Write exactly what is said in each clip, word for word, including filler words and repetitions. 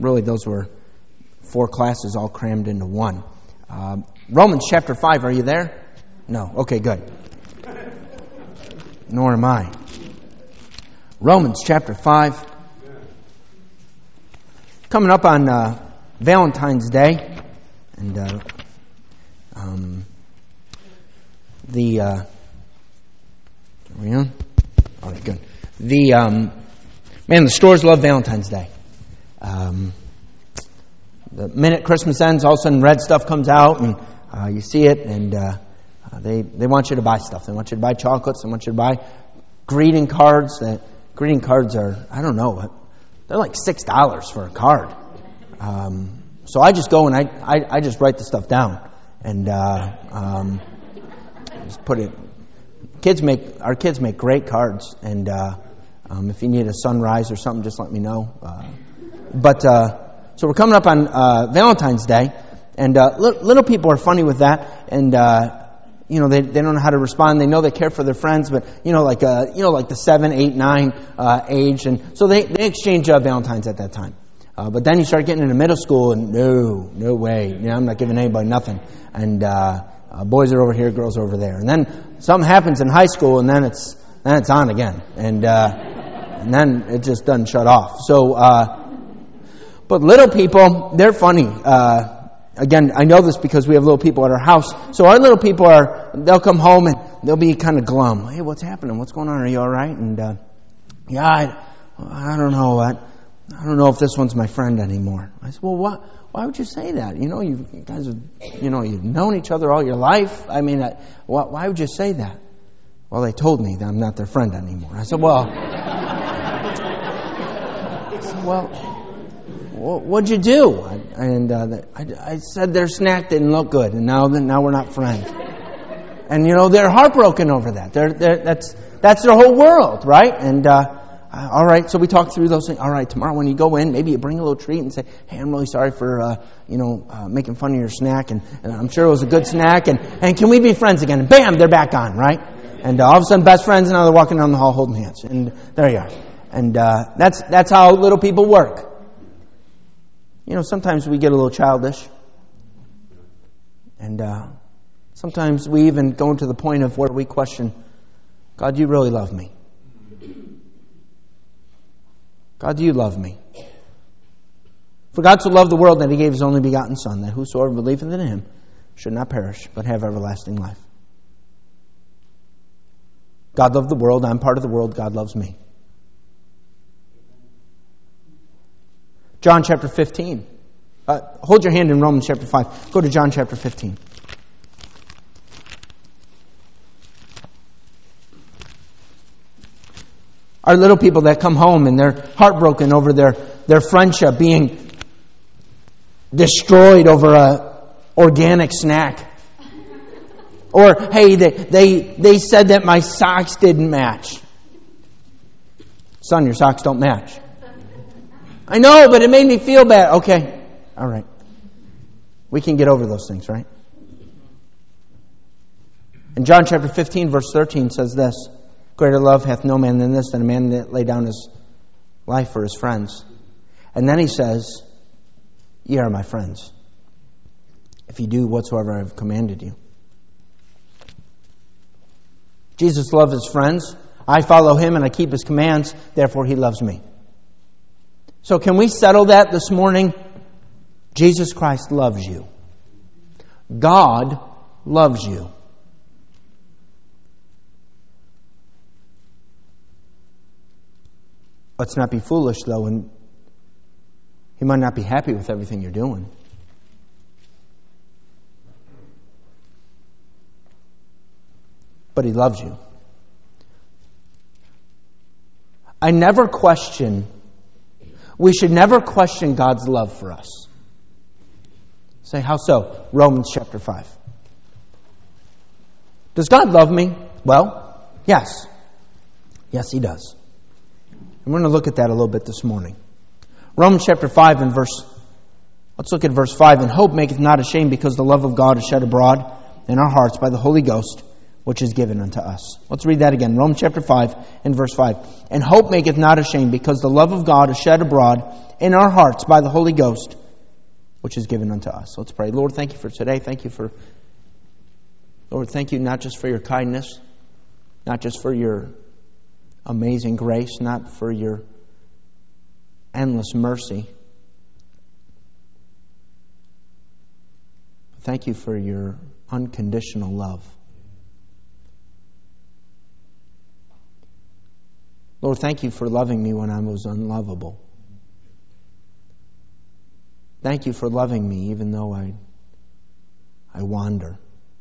really, those were four classes all crammed into one. Uh, Romans chapter five, are you there? No. Okay, good. Nor am I. Romans chapter five. Coming up on uh, Valentine's Day. And uh, um, the... Uh, are we on? All right, good. The... Um, man, the stores love Valentine's Day. Um, the minute Christmas ends, all of a sudden red stuff comes out, and uh, you see it, and uh, they they want you to buy stuff. They want you to buy chocolates. They want you to buy greeting cards. That greeting cards are, I don't know, they're like six dollars for a card. Um, so I just go and I, I, I just write the stuff down, and uh, um, just put it. Kids make our kids make great cards, and uh, um, if you need a sunrise or something, just let me know. Uh, but uh, so we're coming up on uh, Valentine's Day, and uh, li- little people are funny with that, and uh, you know they they don't know how to respond. They know they care for their friends, but you know like uh, you know like the seven, eight, nine uh, age, and so they they exchange uh, Valentines at that time. Uh, but then you start getting into middle school, and no, no way, you know, I'm not giving anybody nothing, and uh, uh, boys are over here, girls are over there, and then something happens in high school, and then it's then it's on again, and uh, and then it just doesn't shut off. So, uh, but little people, they're funny. Uh, again, I know this because we have little people at our house. So our little people are, they'll come home and they'll be kind of glum. Hey, what's happening? What's going on? Are you all right? And uh, yeah, I, I don't know. I, I don't know if this one's my friend anymore. I said, well, what? Why would you say that? You know, you guys, have, you know, you've known each other all your life. I mean, I, why, why would you say that? Well, they told me that I'm not their friend anymore. I said, well, I said, well, what'd you do? And uh, I, I said their snack didn't look good, and now now we're not friends. And you know they're heartbroken over that. They're, they're that's that's their whole world, right? And uh, all right, so we talked through those things. All right, tomorrow when you go in, maybe you bring a little treat and say, "Hey, I'm really sorry for uh, you know uh, making fun of your snack, and, and I'm sure it was a good snack, and and can we be friends again?" And bam, they're back on, right? And uh, all of a sudden, best friends, and now they're walking down the hall holding hands, and there you are. And uh, that's that's how little people work. You know, sometimes we get a little childish. And uh, sometimes we even go to the point of where we question, God, do you really love me? God, do you love me? For God so loved the world that He gave His only begotten Son, that whosoever believeth in Him should not perish, but have everlasting life. God loved the world. I'm part of the world. God loves me. John chapter fifteen. Uh, hold your hand in Romans chapter five. Go to John chapter fifteen. Our little people that come home and they're heartbroken over their, their friendship being destroyed over a organic snack. Or, hey, they, they, they said that my socks didn't match. Son, your socks don't match. I know, but it made me feel bad. Okay, all right. We can get over those things, right? And John chapter fifteen, verse thirteen says this, greater love hath no man than this, than a man that lay down his life for his friends. And then he says, ye are my friends, if you do whatsoever I have commanded you. Jesus loved his friends. I follow him and I keep his commands, therefore he loves me. So can we settle that this morning? Jesus Christ loves you. God loves you. Let's not be foolish, though, and He might not be happy with everything you're doing. But He loves you. I never question We should never question God's love for us. Say, how so? Romans chapter five. Does God love me? Well, yes. Yes, He does. I'm going to look at that a little bit this morning. Romans chapter five and verse, let's look at verse five. And hope maketh not ashamed, because the love of God is shed abroad in our hearts by the Holy Ghost, which is given unto us. Let's read that again. Romans chapter five and verse five. And hope maketh not ashamed, because the love of God is shed abroad in our hearts by the Holy Ghost, which is given unto us. Let's pray. Lord, thank you for today. Thank you for, Lord, thank you not just for your kindness, not just for your amazing grace, not for your endless mercy. Thank you for your unconditional love. Lord, thank you for loving me when I was unlovable. Thank you for loving me even though I, I wander.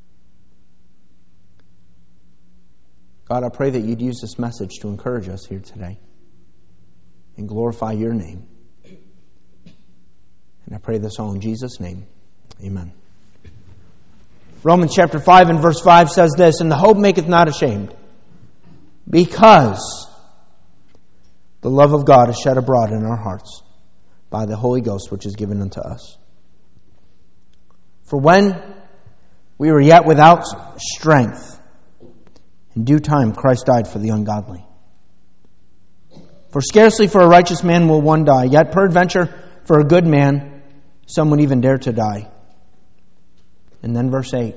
God, I pray that you'd use this message to encourage us here today and glorify your name. And I pray this all in Jesus' name. Amen. Romans chapter five and verse five says this, and the hope maketh not ashamed, because the love of God is shed abroad in our hearts by the Holy Ghost, which is given unto us. For when we were yet without strength, in due time Christ died for the ungodly. For scarcely for a righteous man will one die, yet peradventure for a good man some would even dare to die. And then verse eight.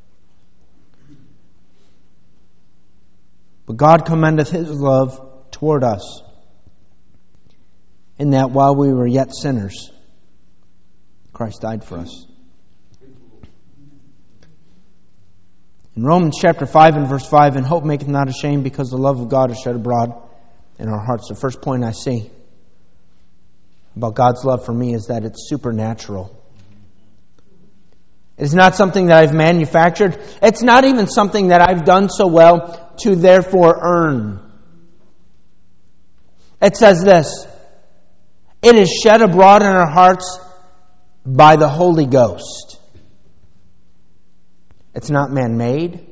But God commendeth his love toward us, in that while we were yet sinners, Christ died for us. In Romans chapter five and verse five, and hope maketh not ashamed, because the love of God is shed abroad in our hearts. The first point I see about God's love for me is that it's supernatural. It's not something that I've manufactured. It's not even something that I've done so well to therefore earn. It says this, it is shed abroad in our hearts by the Holy Ghost. It's not man-made.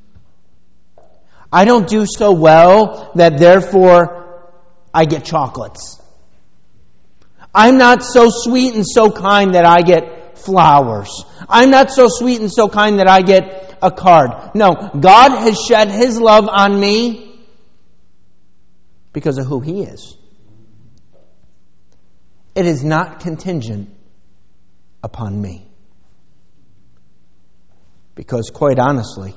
I don't do so well that therefore I get chocolates. I'm not so sweet and so kind that I get flowers. I'm not so sweet and so kind that I get a card. No, God has shed His love on me because of who He is. It is not contingent upon me. Because quite honestly,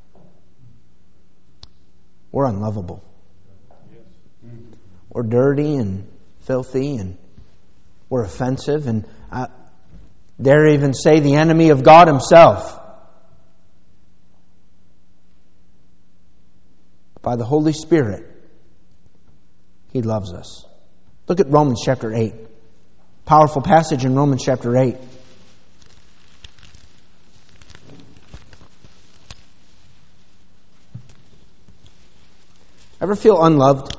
we're unlovable. We're dirty and filthy, and we're offensive, and I dare even say the enemy of God Himself. By the Holy Spirit, He loves us. Look at Romans chapter eight. Powerful passage in Romans chapter eight. Ever feel unloved?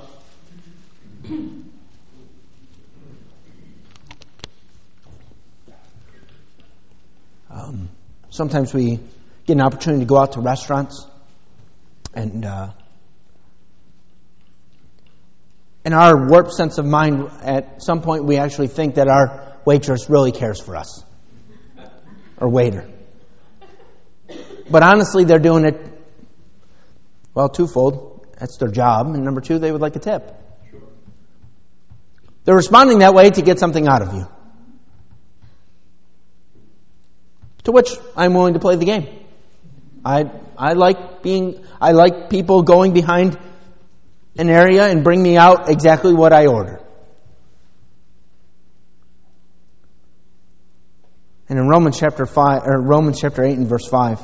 Um, sometimes we get an opportunity to go out to restaurants, and uh, in our warped sense of mind, at some point we actually think that our waitress really cares for us, or waiter. But honestly, they're doing it, well, twofold. That's their job. And number two, they would like a tip. Sure. They're responding that way to get something out of you. To which I'm willing to play the game. I I like being I like people going behind an area and bring me out exactly what I order. And in Romans chapter five or Romans chapter eight and verse five,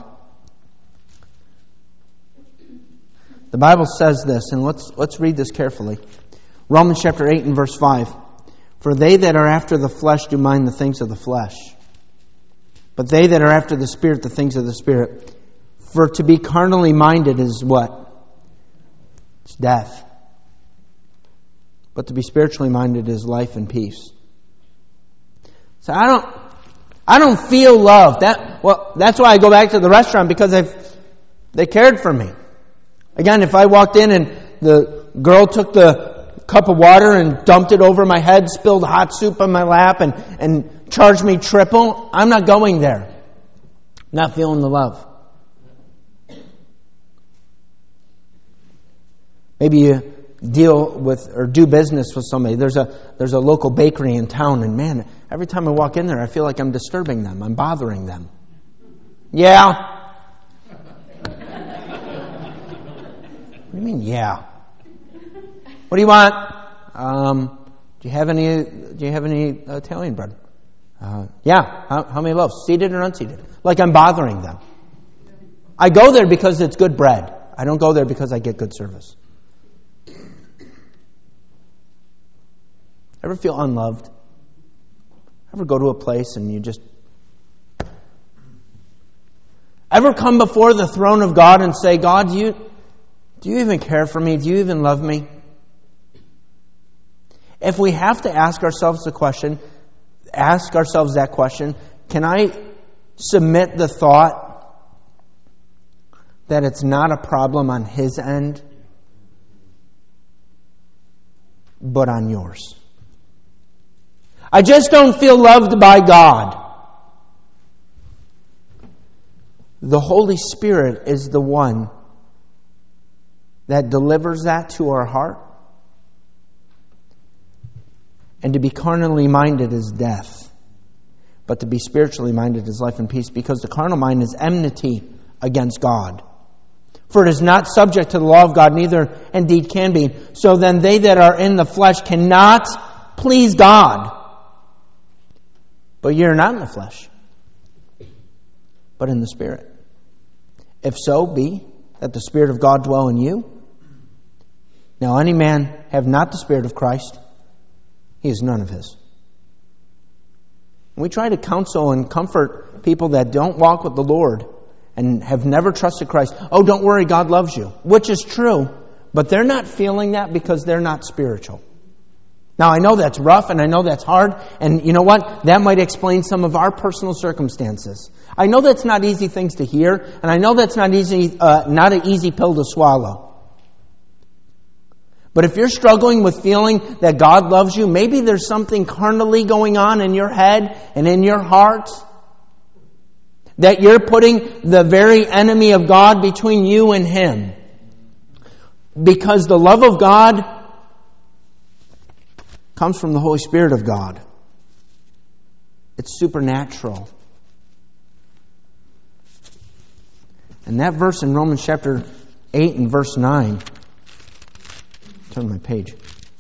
the Bible says this, and let's let's read this carefully. Romans chapter eight and verse five. For they that are after the flesh do mind the things of the flesh, but they that are after the Spirit the things of the Spirit. For to be carnally minded is what? It's death. But to be spiritually minded is life and peace. So I don't I don't feel love. That well, that's why I go back to the restaurant, because they've they cared for me. Again, if I walked in and the girl took the cup of water and dumped it over my head, spilled hot soup on my lap, and, and charged me triple, I'm not going there. Not feeling the love. Maybe you deal with or do business with somebody. There's a there's a local bakery in town, and man, every time I walk in there, I feel like I'm disturbing them. I'm bothering them. Yeah. What do you mean, yeah? What do you want? Um, do you have any? Do you have any Italian bread? Uh, yeah. How, how many loaves? Seated or unseated? Like I'm bothering them. I go there because it's good bread. I don't go there because I get good service. Ever feel unloved? Ever go to a place and you just... Ever come before the throne of God and say, God, do you, do you even care for me? Do you even love me? If we have to ask ourselves the question, ask ourselves that question, can I submit the thought that it's not a problem on His end, but on yours? I just don't feel loved by God. The Holy Spirit is the one that delivers that to our heart. And to be carnally minded is death, but to be spiritually minded is life and peace, because the carnal mind is enmity against God. For it is not subject to the law of God, neither indeed can be. So then they that are in the flesh cannot please God. But you're not in the flesh, but in the Spirit. If so be that the Spirit of God dwell in you. Now any man have not the Spirit of Christ, he is none of His. We try to counsel and comfort people that don't walk with the Lord and have never trusted Christ. Oh, don't worry, God loves you. Which is true, but they're not feeling that because they're not spiritual. Now, I know that's rough and I know that's hard, and you know what? That might explain some of our personal circumstances. I know that's not easy things to hear, and I know that's not easy, uh, not an easy pill to swallow. But if you're struggling with feeling that God loves you, maybe there's something carnally going on in your head and in your heart, that you're putting the very enemy of God between you and Him. Because the love of God comes from the Holy Spirit of God. It's supernatural. And that verse in Romans chapter eight and verse nine, turn my page.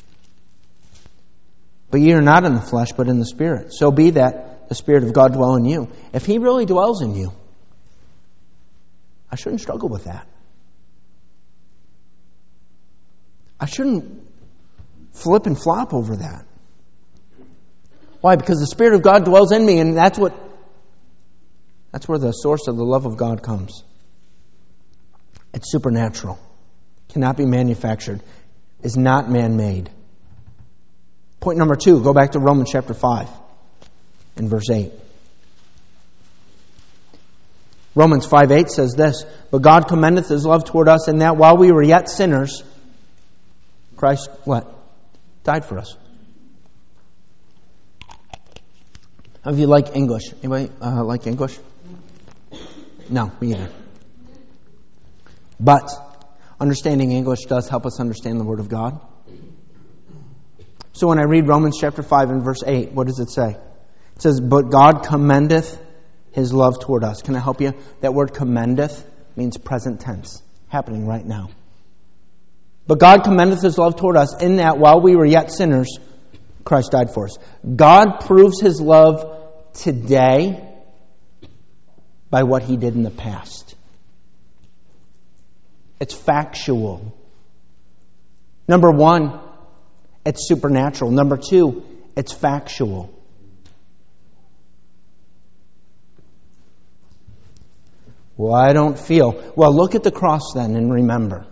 But ye are not in the flesh, but in the Spirit. So be that the Spirit of God dwell in you. If He really dwells in you, I shouldn't struggle with that. I shouldn't flip and flop over that. Why? Because the Spirit of God dwells in me, and that's what that's where the source of the love of God comes. It's supernatural. Cannot be manufactured. Is not man-made. Point number two, go back to Romans chapter five and verse eight. Romans five eight says this, but God commendeth His love toward us in that while we were yet sinners, Christ, what? Died for us. How do you like English? Anybody uh, like English? No, me either. But understanding English does help us understand the Word of God. So when I read Romans chapter five and verse eight, what does it say? It says, but God commendeth His love toward us. Can I help you? That word commendeth means present tense, happening right now. But God commendeth His love toward us in that while we were yet sinners, Christ died for us. God proves His love today by what He did in the past. It's factual. Number one, it's supernatural. Number two, it's factual. Well, I don't feel. Well, look at the cross then and remember.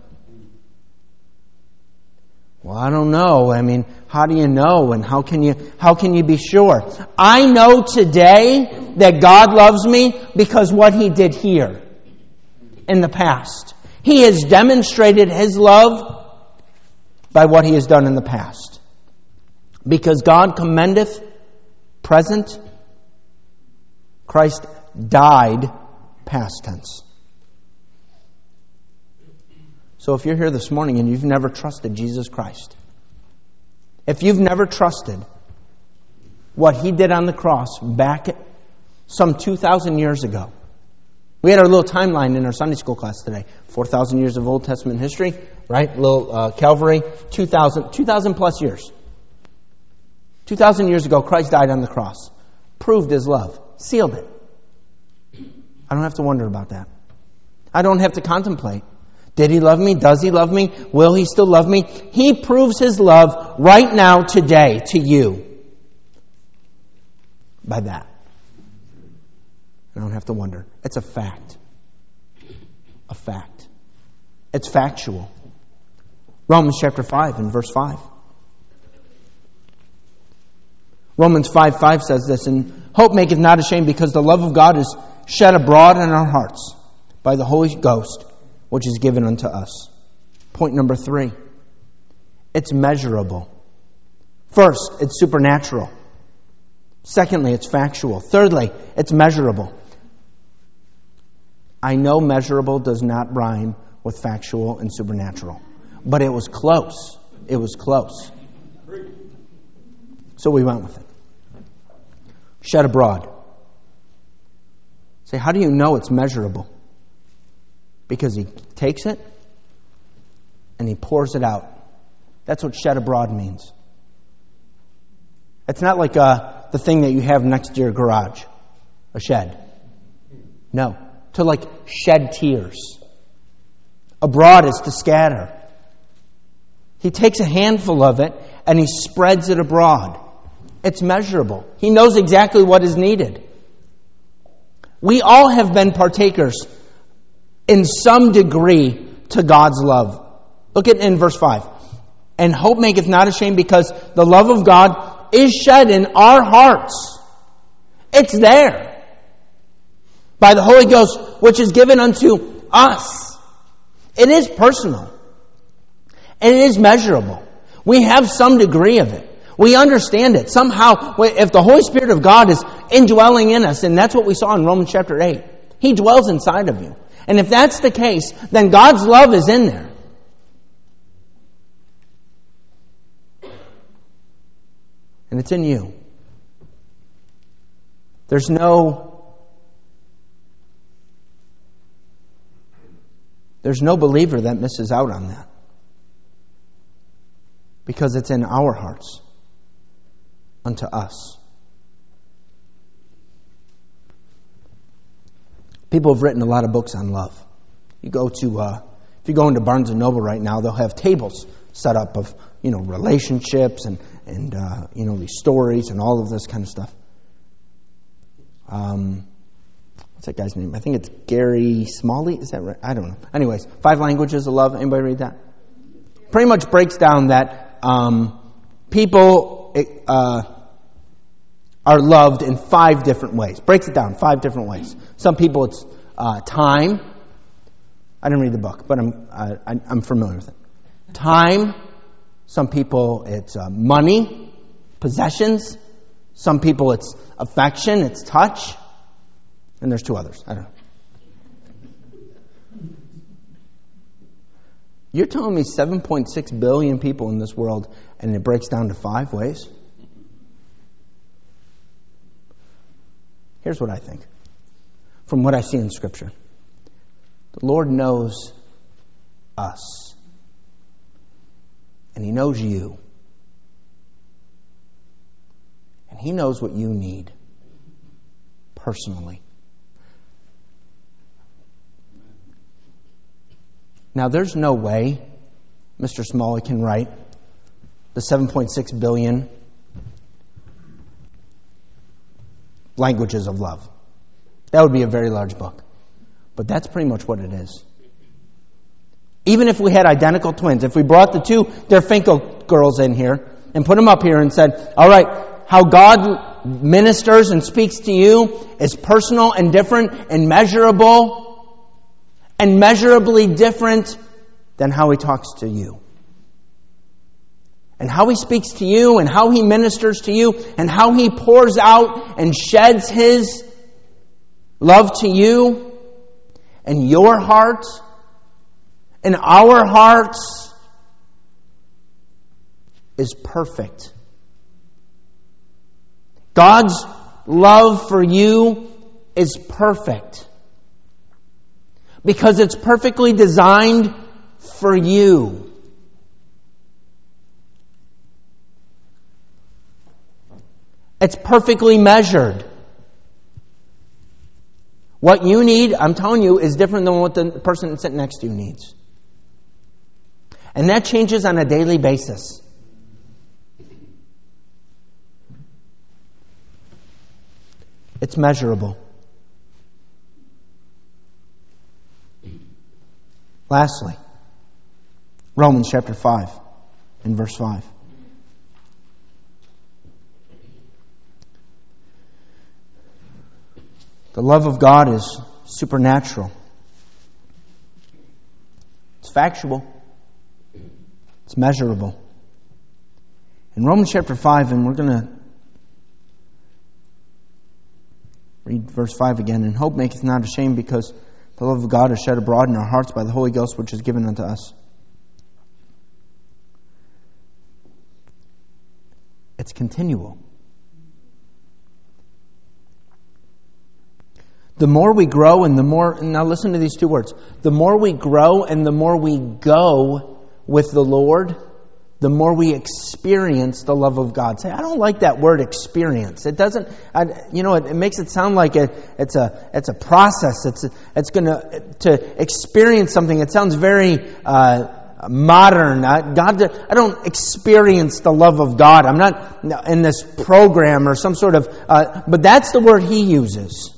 Well, I don't know. I mean, how do you know? And how can you how can you be sure? I know today that God loves me because what He did here in the past. He has demonstrated His love by what He has done in the past. Because God commendeth present, Christ died past tense. So if you're here this morning and you've never trusted Jesus Christ, if you've never trusted what He did on the cross back some two thousand years ago, we had our little timeline in our Sunday school class today. four thousand years of Old Testament history, right? Little uh, Calvary, two thousand, two thousand plus years. two thousand years ago, Christ died on the cross. Proved His love. Sealed it. I don't have to wonder about that. I don't have to contemplate. Did He love me? Does He love me? Will He still love me? He proves His love right now, today, to you. By that. I don't have to wonder. It's a fact. A fact. It's factual. Romans chapter five and verse five. Romans five five says this, and hope maketh not ashamed, because the love of God is shed abroad in our hearts by the Holy Ghost, which is given unto us. Point number three. It's measurable. First, it's supernatural. Secondly, it's factual. Thirdly, it's measurable. I know measurable does not rhyme with factual and supernatural, but it was close. It was close. So we went with it. Shed abroad. Say, how do you know it's measurable? Because He takes it and He pours it out. That's what shed abroad means. It's not like uh, the thing that you have next to your garage, a shed. No. To like shed tears. Abroad is to scatter. He takes a handful of it and He spreads it abroad. It's measurable. He knows exactly what is needed. We all have been partakers in some degree to God's love. Look at in verse five. And hope maketh not ashamed, because the love of God is shed in our hearts. It's there. By the Holy Ghost, which is given unto us. It is personal. And it is measurable. We have some degree of it. We understand it. Somehow, if the Holy Spirit of God is indwelling in us, and that's what we saw in Romans chapter eight. He dwells inside of you. And if that's the case, then God's love is in there. And it's in you. There's no There's no believer that misses out on that. Because it's in our hearts. Unto us. People have written a lot of books on love. You go to, uh, if you go into Barnes and Noble right now, they'll have tables set up of, you know, relationships and, and uh, you know, these stories and all of this kind of stuff. Um... What's that guy's name? I think it's Gary Smalley. Is that right? I don't know. Anyways, Five Languages of Love. Anybody read that? Pretty much breaks down that um, people uh, are loved in five different ways. Breaks it down five different ways. Some people it's uh, time. I didn't read the book, but I'm uh, I'm familiar with it. Time. Some people it's uh, money, possessions. Some people it's affection, it's touch. And there's two others. I don't know. You're telling me seven point six billion people in this world, and it breaks down to five ways? Here's what I think. From what I see in Scripture. The Lord knows us. And He knows you. And He knows what you need. Personally. Now, there's no way Mister Smalley can write the seven point six billion languages of love. That would be a very large book. But that's pretty much what it is. Even if we had identical twins, if we brought the two Derfinkel girls in here and put them up here and said, all right, how God ministers and speaks to you is personal and different and measurable and measurably different than how He talks to you. And how He speaks to you and how He ministers to you and how He pours out and sheds His love to you and your heart in our hearts is perfect. God's love for you is perfect because it's perfectly designed for you. It's perfectly measured. What you need, I'm telling you, is different than what the person sitting next to you needs. And that changes on a daily basis. It's measurable. Lastly, Romans chapter five and verse five. The love of God is supernatural. It's factual. It's measurable. In Romans chapter five, and we're going to read verse five again. And hope maketh not ashamed, because the love of God is shed abroad in our hearts by the Holy Ghost, which is given unto us. It's continual. The more we grow and the more, now listen to these two words, the more we grow and the more we go with the Lord, the more we experience the love of God. Say, I don't like that word experience. It doesn't, I, you know, it, it makes it sound like it, it's a it's a process. It's it's going to to experience something. It sounds very uh, modern. I, God, I don't experience the love of God. I'm not in this program or some sort of, uh, but that's the word he uses.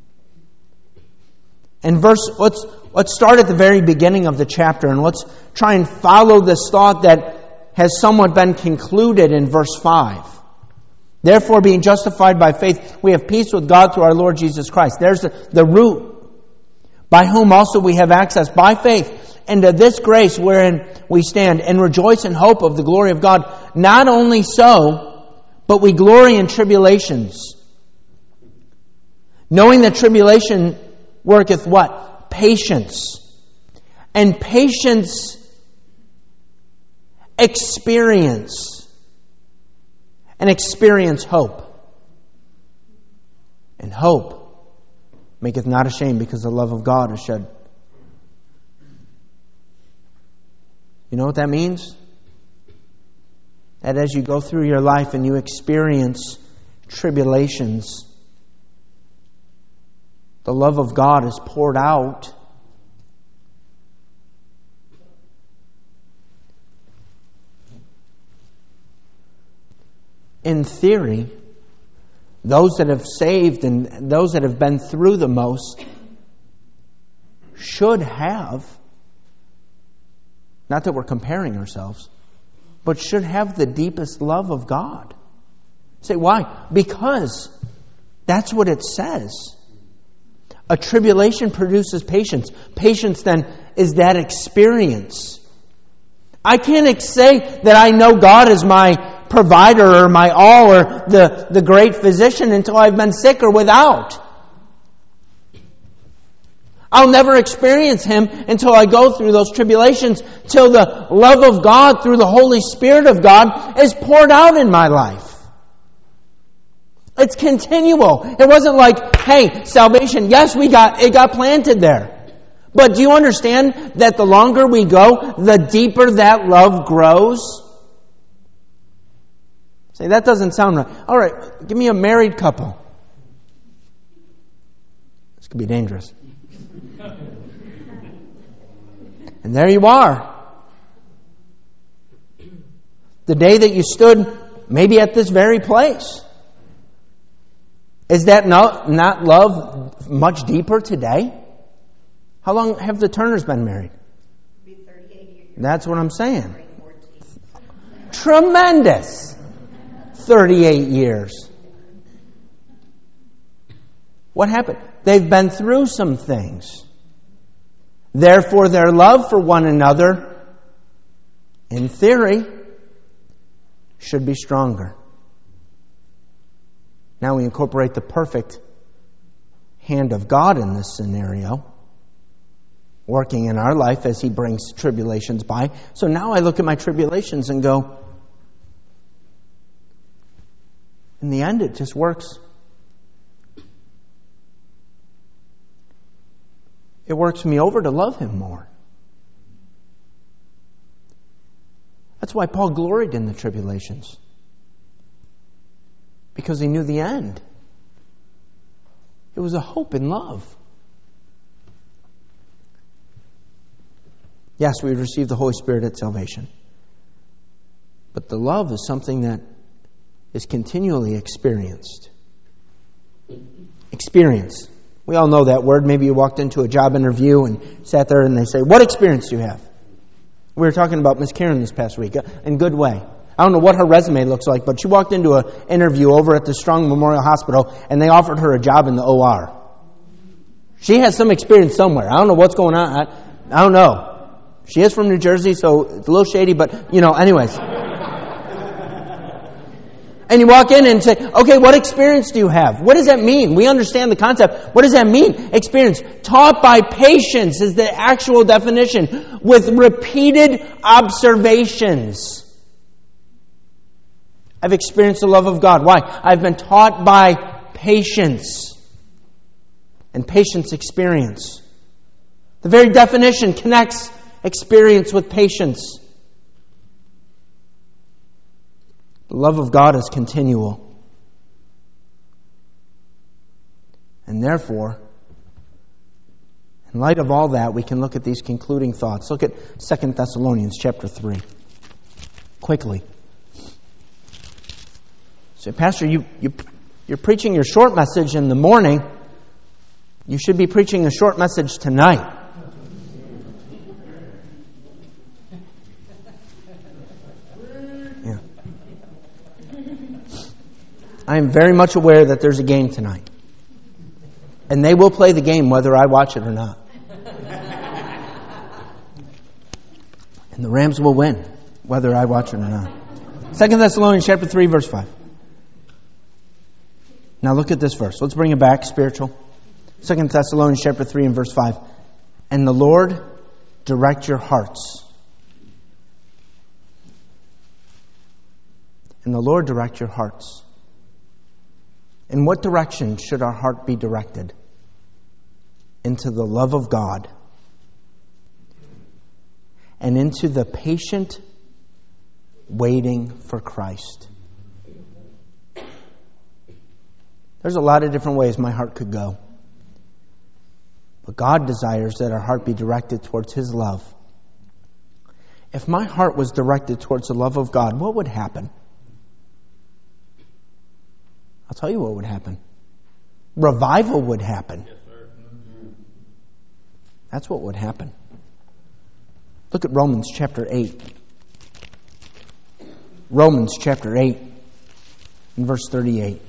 And verse, let's let's start at the very beginning of the chapter, and let's try and follow this thought that has somewhat been concluded in verse five. Therefore, being justified by faith, we have peace with God through our Lord Jesus Christ. There's the, the root, by whom also we have access by faith into this grace wherein we stand, and rejoice in hope of the glory of God. Not only so, but we glory in tribulations, knowing that tribulation worketh what? Patience. And patience, experience. And experience hope. And hope maketh not ashamed, because the love of God is shed. You know what that means? That as you go through your life and you experience tribulations, the love of God is poured out. In theory, those that have saved and those that have been through the most should have, not that we're comparing ourselves, but should have the deepest love of God. Say, why? Because that's what it says. A tribulation produces patience. Patience, then, is that experience. I can't say that I know God is my provider or my all or the, the great physician until I've been sick or without. I'll never experience Him until I go through those tribulations, till the love of God through the Holy Spirit of God is poured out in my life. It's continual. It wasn't like, hey, salvation, yes, we got it got planted there. But do you understand that the longer we go, the deeper that love grows? Say, that doesn't sound right. All right, give me a married couple. This could be dangerous. And there you are. The day that you stood maybe at this very place. Is that not, not love much deeper today? How long have the Turners been married? thirty-eight years. That's what I'm saying. Tremendous. thirty-eight years. What happened? They've been through some things. Therefore, their love for one another, in theory, should be stronger. Now we incorporate the perfect hand of God in this scenario. working in our life as He brings tribulations by. So now I look at my tribulations and go, in the end, it just works. It works me over to love Him more. That's why Paul gloried in the tribulations. Because he knew the end. It was a hope in love. Yes, we receive the Holy Spirit at salvation. But the love is something that is continually experienced. Experience. We all know that word. Maybe you walked into a job interview and sat there and they say, "What experience do you have?" We were talking about Miss Karen this past week, in good way. I don't know what her resume looks like, but she walked into an interview over at the Strong Memorial Hospital and they offered her a job in the O R. She has some experience somewhere. I don't know what's going on. I, I don't know. She is from New Jersey, so it's a little shady, but, you know, anyways. And you walk in and say, okay, what experience do you have? What does that mean? We understand the concept. What does that mean? Experience. Taught by patience is the actual definition, with repeated observations. I've experienced the love of God. Why? I've been taught by patience. And patience experience. The very definition connects experience with patience. The love of God is continual. And therefore, in light of all that, we can look at these concluding thoughts. Look at Second Thessalonians chapter three. Quickly. Say, Pastor, you, you, you're preaching your short message in the morning. You should be preaching a short message tonight. Yeah. I am very much aware that there's a game tonight. And they will play the game whether I watch it or not. And the Rams will win whether I watch it or not. Second Thessalonians chapter three, verse five. Now look at this verse. Let's bring it back, spiritual. Second Thessalonians chapter three and verse five. And the Lord direct your hearts. And the Lord direct your hearts. In what direction should our heart be directed? Into the love of God. And into the patient waiting for Christ. There's a lot of different ways my heart could go. But God desires that our heart be directed towards His love. If my heart was directed towards the love of God, what would happen? I'll tell you what would happen. Revival would happen. Yes, sir. That's what would happen. Look at Romans chapter eight. Romans chapter eight and verse thirty-eight.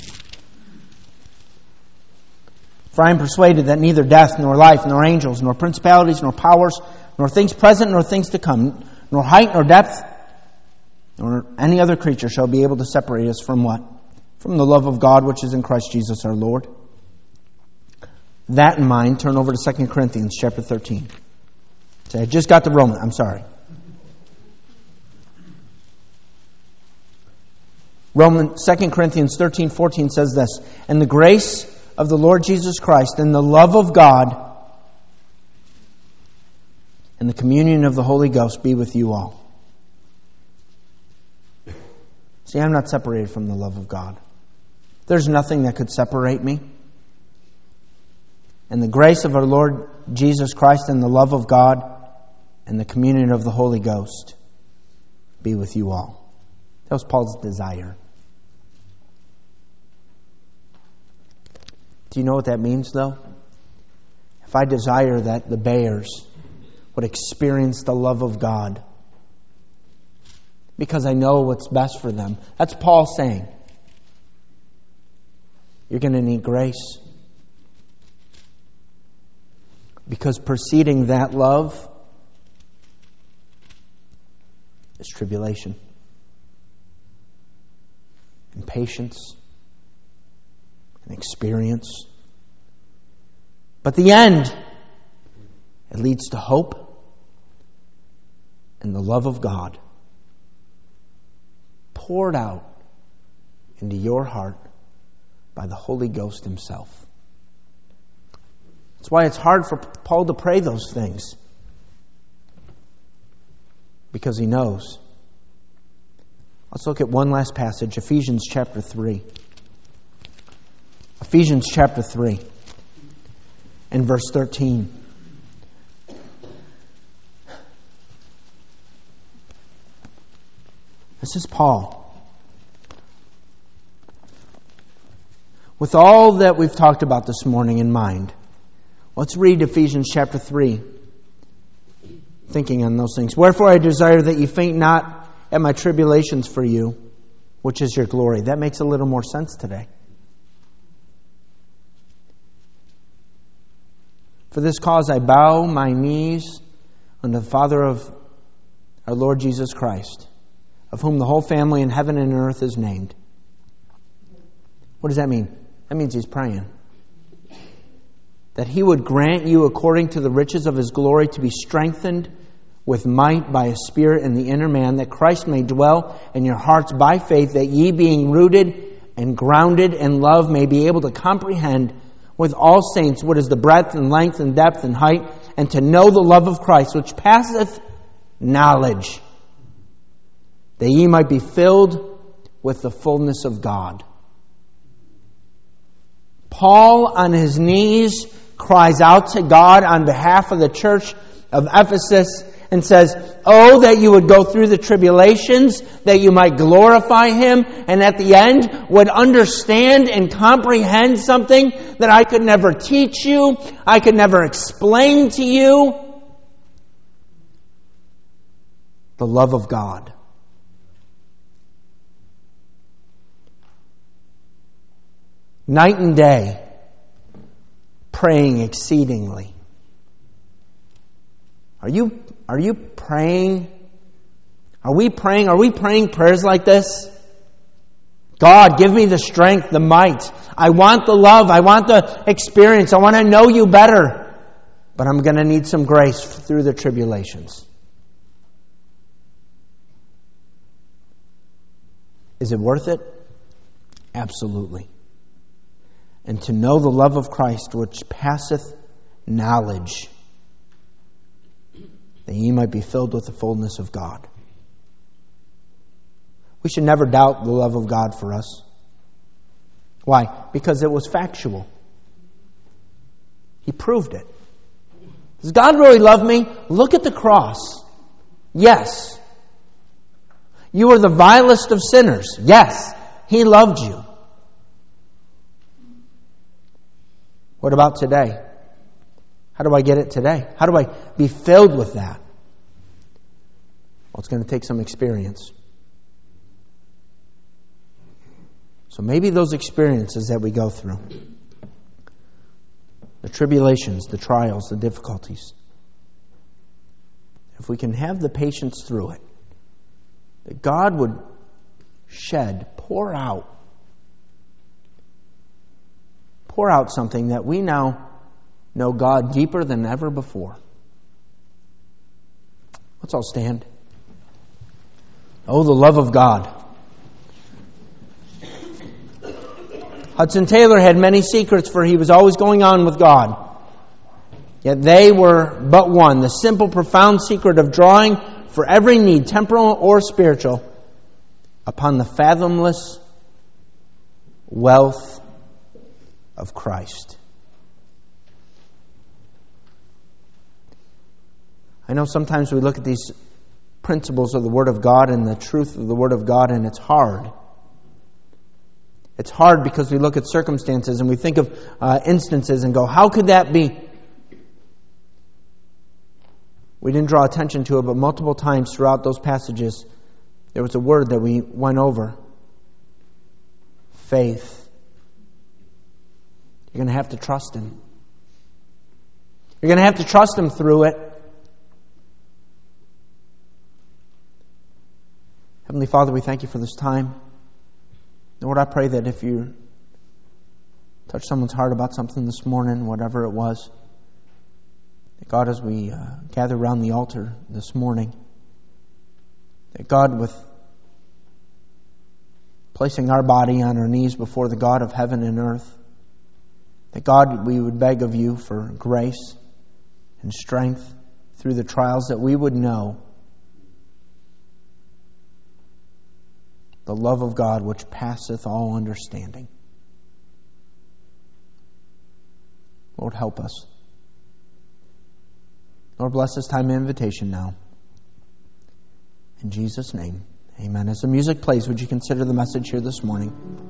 For I am persuaded that neither death, nor life, nor angels, nor principalities, nor powers, nor things present, nor things to come, nor height, nor depth, nor any other creature shall be able to separate us from what? From the love of God which is in Christ Jesus our Lord. That in mind, turn over to Second Corinthians chapter thirteen. Say, I just got the Roman. I'm sorry. Romans, Second Corinthians thirteen fourteen says this. And the grace of the Lord Jesus Christ and the love of God and the communion of the Holy Ghost be with you all. See, I'm not separated from the love of God. There's nothing that could separate me. And the grace of our Lord Jesus Christ and the love of God and the communion of the Holy Ghost be with you all. That was Paul's desire. Do you know what that means, though? If I desire that the Bears would experience the love of God because I know what's best for them. That's Paul saying. You're going to need grace. Because preceding that love is tribulation and patience and experience. But the end It leads to hope and the love of God poured out into your heart by the Holy Ghost Himself. That's why it's hard for Paul to pray those things. Because he knows. Let's look at one last passage, Ephesians chapter three. Ephesians chapter three and verse thirteen. This is Paul. With all that we've talked about this morning in mind, let's read Ephesians chapter three, thinking on those things. Wherefore I desire that ye faint not at my tribulations for you, which is your glory. That makes a little more sense today. For this cause I bow my knees unto the Father of our Lord Jesus Christ, of whom the whole family in heaven and earth is named. What does that mean? That means he's praying. That He would grant you according to the riches of His glory to be strengthened with might by His Spirit in the inner man, that Christ may dwell in your hearts by faith, that ye being rooted and grounded in love may be able to comprehend with all saints what is the breadth and length and depth and height, and to know the love of Christ, which passeth knowledge, that ye might be filled with the fullness of God. Paul, on his knees, cries out to God on behalf of the church of Ephesus and says, "Oh, that you would go through the tribulations, that you might glorify Him, and at the end would understand and comprehend something that I could never teach you, I could never explain to you. The love of God." Night and day, praying exceedingly. Are you, are you praying? Are we praying? Are we praying prayers like this? God, give me the strength, the might. I want the love. I want the experience. I want to know you better. But I'm going to need some grace through the tribulations. Is it worth it? Absolutely. And to know the love of Christ, which passeth knowledge, that ye might be filled with the fullness of God. We should never doubt the love of God for us. Why? Because it was factual. He proved it. Does God really love me? Look at the cross. Yes. You were the vilest of sinners. Yes. He loved you. What about today? How do I get it today? How do I be filled with that? Well, it's going to take some experience. So maybe those experiences that we go through, the tribulations, the trials, the difficulties, if we can have the patience through it, that God would shed, pour out, pour out something that we now know God deeper than ever before. Let's all stand. Oh, the love of God. Hudson Taylor had many secrets, for he was always going on with God. Yet they were but one, the simple, profound secret of drawing for every need, temporal or spiritual, upon the fathomless wealth of Christ. I know sometimes we look at these principles of the Word of God and the truth of the Word of God, and it's hard. It's hard because we look at circumstances and we think of uh, instances and go, how could that be? We didn't draw attention to it, but multiple times throughout those passages, there was a word that we went over. Faith. You're going to have to trust Him. You're going to have to trust Him through it. Heavenly Father, we thank You for this time. Lord, I pray that if You touch someone's heart about something this morning, whatever it was, that God, as we uh, gather around the altar this morning, that God, with placing our body on our knees before the God of heaven and earth, that God, we would beg of you for grace and strength through the trials, that we would know the love of God which passeth all understanding. Lord, help us. Lord, bless this time of invitation now. In Jesus' name, amen. As the music plays, would you consider the message here this morning?